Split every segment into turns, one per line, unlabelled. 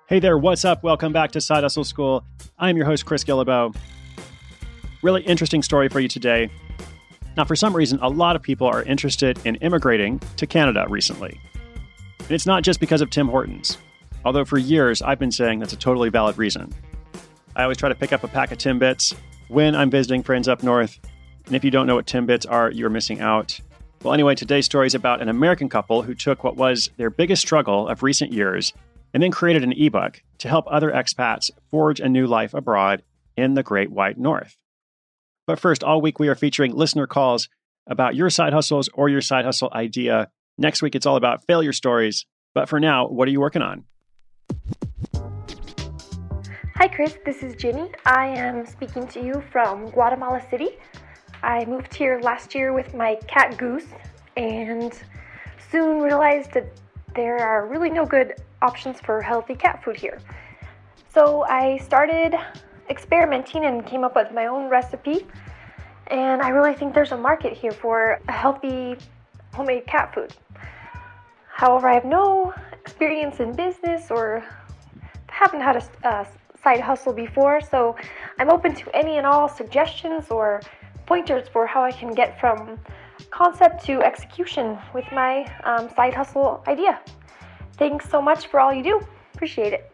Hey there, what's up? Welcome back to Side Hustle School. I'm your host, Chris Guillebeau. Really interesting story for you today. Now, for some reason, a lot of people are interested in immigrating to Canada recently. And it's not just because of Tim Hortons, although for years I've been saying that's a totally valid reason. I always try to pick up a pack of Timbits when I'm visiting friends up north. And if you don't know what Timbits are, you're missing out. Well, anyway, today's story is about an American couple who took what was their biggest struggle of recent years and then created an ebook to help other expats forge a new life abroad in the Great White North. But first, all week we are featuring listener calls about your side hustles or your side hustle idea. Next week, it's all about failure stories. But for now, what are you working on?
Hi, Chris. This is Jenny. I am speaking to you from Guatemala City. I moved here last year with my cat Goose and soon realized that there are really no good options for healthy cat food here. So I started experimenting and came up with my own recipe, and I really think there's a market here for a healthy homemade cat food. However, I have no experience in business or haven't had a side hustle before, so I'm open to any and all suggestions or pointers for how I can get from concept to execution with my side hustle idea. Thanks so much for all you do. Appreciate it.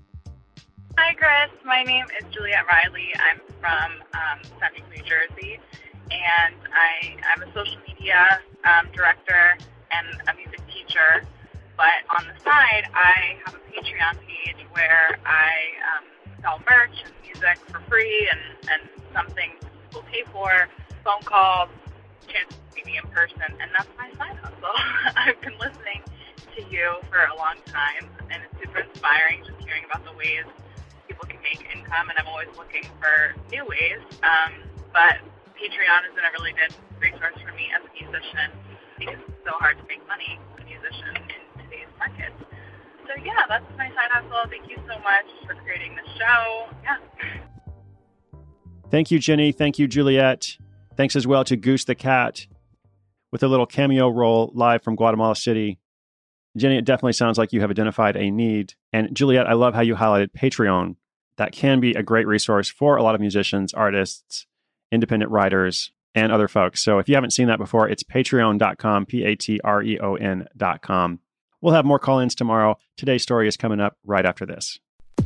Hi, Chris. My name is Juliette Riley. I'm from Central New Jersey, and I'm a social media director and a music teacher. But on the side, I have a Patreon page where I sell merch and music for free and some things people pay for, phone calls, chance to see me in person, and that's my side hustle. I've been listening to you for a long time, and it's super inspiring just hearing about the ways people can make income, and I'm always looking for new ways. But Patreon has been a really good resource for me as a musician because it's so hard to make money as a musician in today's market. So yeah, that's my side hustle. Thank you so much for creating the show. Yeah.
Thank you, Jenny. Thank you, Juliette. Thanks as well to Goose the Cat with a little cameo role live from Guatemala City. Jenny, it definitely sounds like you have identified a need. And Juliette, I love how you highlighted Patreon. That can be a great resource for a lot of musicians, artists, independent writers, and other folks. So if you haven't seen that before, it's patreon.com, patreon.com. We'll have more call-ins tomorrow. Today's story is coming up right after this.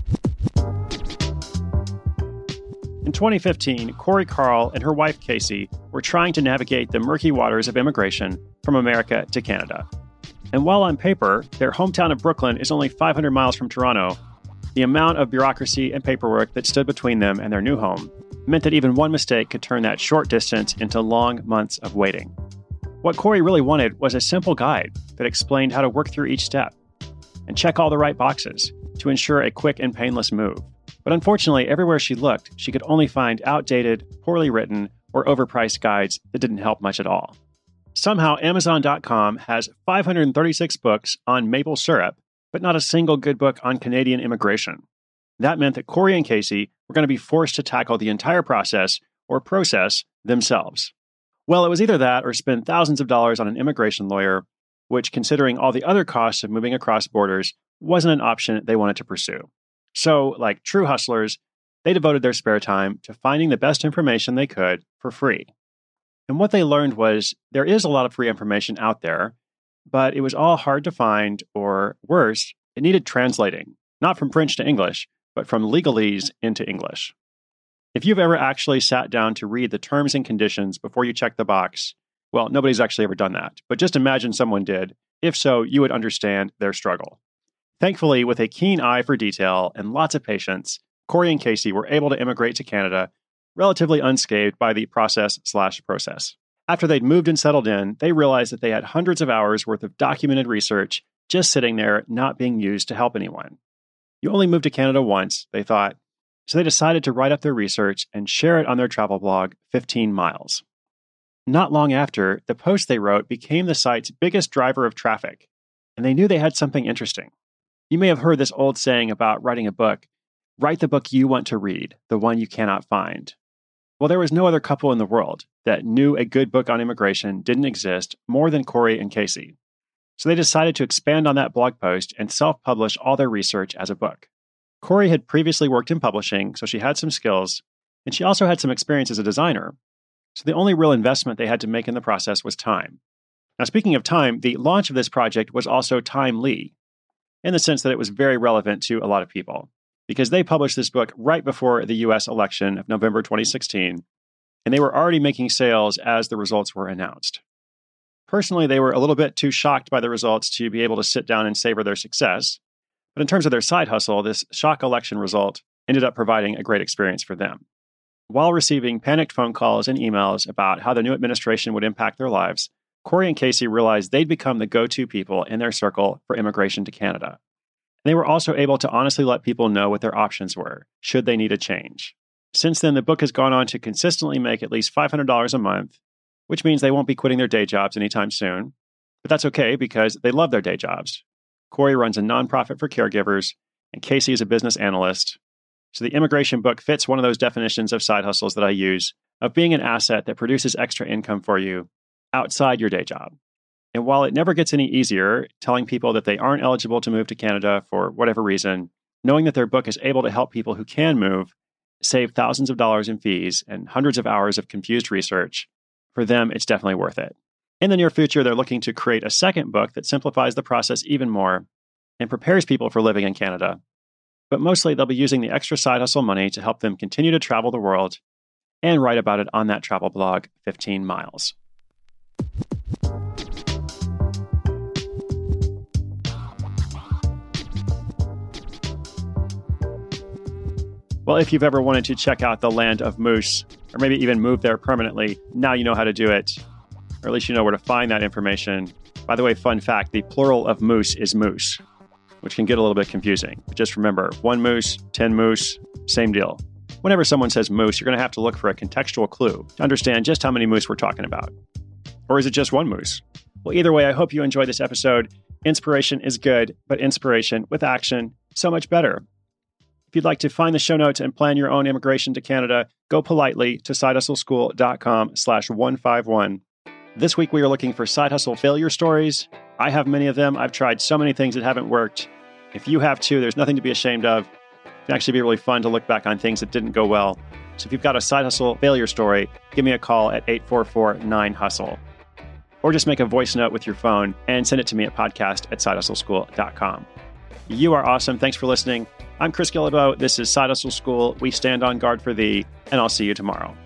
In 2015, Corey Carl and her wife Casey were trying to navigate the murky waters of immigration from America to Canada. And while on paper, their hometown of Brooklyn is only 500 miles from Toronto, the amount of bureaucracy and paperwork that stood between them and their new home meant that even one mistake could turn that short distance into long months of waiting. What Corey really wanted was a simple guide that explained how to work through each step and check all the right boxes to ensure a quick and painless move. But unfortunately, everywhere she looked, she could only find outdated, poorly written, or overpriced guides that didn't help much at all. Somehow, Amazon.com has 536 books on maple syrup, but not a single good book on Canadian immigration. That meant that Corey and Casey were going to be forced to tackle the entire process themselves. Well, it was either that or spend thousands of dollars on an immigration lawyer, which, considering all the other costs of moving across borders, wasn't an option they wanted to pursue. So, like true hustlers, they devoted their spare time to finding the best information they could for free. And what they learned was there is a lot of free information out there, but it was all hard to find, or worse, it needed translating, not from French to English, but from legalese into English. If you've ever actually sat down to read the terms and conditions before you check the box, well, nobody's actually ever done that, but just imagine someone did. If so, you would understand their struggle. Thankfully, with a keen eye for detail and lots of patience, Corey and Casey were able to immigrate to Canada relatively unscathed by the process. After they'd moved and settled in, they realized that they had hundreds of hours worth of documented research just sitting there, not being used to help anyone. You only move to Canada once, they thought, so they decided to write up their research and share it on their travel blog, 15 Miles. Not long after, the post they wrote became the site's biggest driver of traffic, and they knew they had something interesting. You may have heard this old saying about writing a book, write the book you want to read, the one you cannot find. Well, there was no other couple in the world that knew a good book on immigration didn't exist more than Corey and Casey. So they decided to expand on that blog post and self-publish all their research as a book. Corey had previously worked in publishing, so she had some skills, and she also had some experience as a designer. So the only real investment they had to make in the process was time. Now, speaking of time, the launch of this project was also timely, in the sense that it was very relevant to a lot of people, because they published this book right before the US election of November 2016, and they were already making sales as the results were announced. Personally, they were a little bit too shocked by the results to be able to sit down and savor their success. But in terms of their side hustle, this shock election result ended up providing a great experience for them. While receiving panicked phone calls and emails about how the new administration would impact their lives, Corey and Casey realized they'd become the go-to people in their circle for immigration to Canada. They were also able to honestly let people know what their options were, should they need a change. Since then, the book has gone on to consistently make at least $500 a month, which means they won't be quitting their day jobs anytime soon. But that's okay because they love their day jobs. Corey runs a nonprofit for caregivers, and Casey is a business analyst. So the immigration book fits one of those definitions of side hustles that I use, of being an asset that produces extra income for you outside your day job. And while it never gets any easier telling people that they aren't eligible to move to Canada for whatever reason, knowing that their book is able to help people who can move save thousands of dollars in fees and hundreds of hours of confused research, for them, it's definitely worth it. In the near future, they're looking to create a second book that simplifies the process even more and prepares people for living in Canada. But mostly, they'll be using the extra side hustle money to help them continue to travel the world and write about it on that travel blog, 15 Miles. Well, if you've ever wanted to check out the land of moose, or maybe even move there permanently, now you know how to do it. Or at least you know where to find that information. By the way, fun fact, the plural of moose is moose, which can get a little bit confusing. But just remember, 1 moose, 10 moose, same deal. Whenever someone says moose, you're going to have to look for a contextual clue to understand just how many moose we're talking about. Or is it just 1 moose? Well, either way, I hope you enjoyed this episode. Inspiration is good, but inspiration with action, so much better. If you'd like to find the show notes and plan your own immigration to Canada, go politely to sidehustleschool.com/151. This week, we are looking for side hustle failure stories. I have many of them. I've tried so many things that haven't worked. If you have too, there's nothing to be ashamed of. It can actually be really fun to look back on things that didn't go well. So if you've got a side hustle failure story, give me a call at 844-9HUSTLE. Or just make a voice note with your phone and send it to me at podcast@sidehustleschool.com. You are awesome. Thanks for listening. I'm Chris Guillebeau. This is Side Hustle School. We stand on guard for thee, and I'll see you tomorrow.